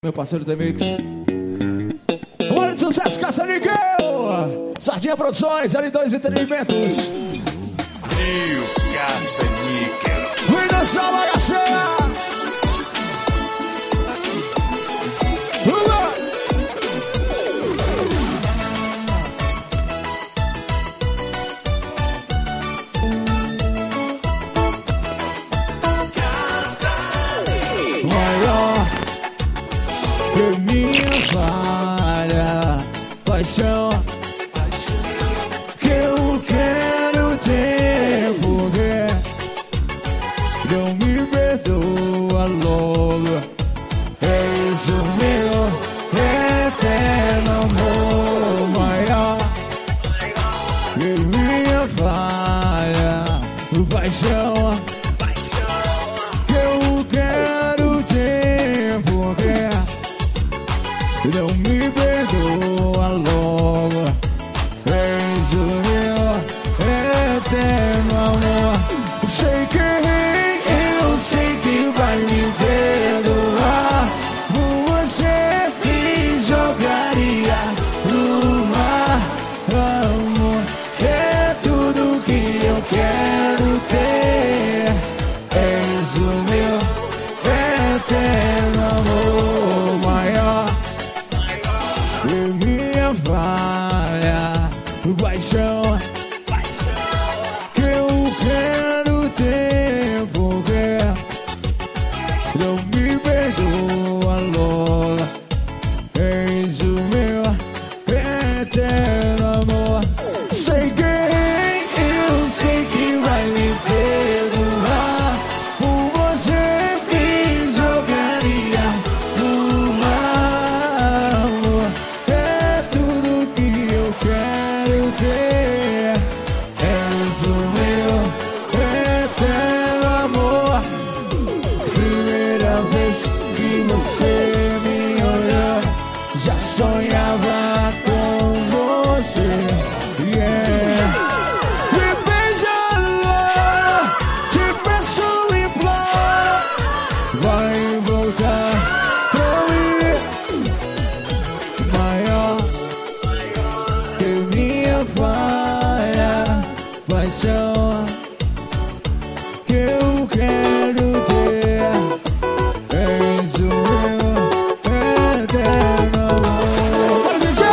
Meu parceiro T-Mix. Bora de sucesso, Caça-Níquel! Sardinha Produções, L2 Entretenimentos. Rio Caça-Níquel. Vem dançar, bagaceira! Maior que minha falha, paixão que eu quero ter, porque não me perdoa logo. És o meu eterno amor, maior que minha falha, paixão que eu quero ter, porque não me perdoa logo. És o meu eterno amor. Sei que eu sei que vai me perdoar. Você me jogaria no mar. Amor, é tudo que eu quero ter. És o meu eterno amor, maior que minha falha, paixão que eu quero ter, porque não me perdoa logo. És o meu eterno amor. Sei que eu sei que vai me perdoar. Por você me jogaria no mar. Amor, é tudo que eu quero ter. És o meu eterno amor. Primeira vez que você me olhou, já sonhava com você. Yeah. Me beija agora, te peço imploro, vai voltar pra mim. Maior que minha falha, paixão que eu quero ter. És o meu eterno amor. Bora, DJ!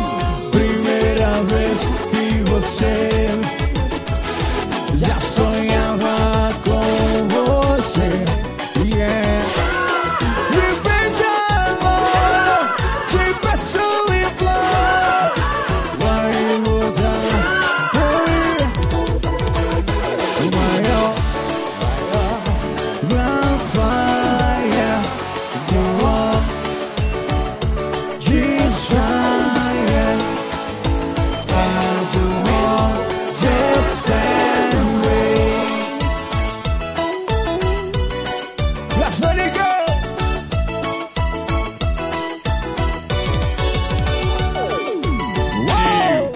Primeira vez que você já sonha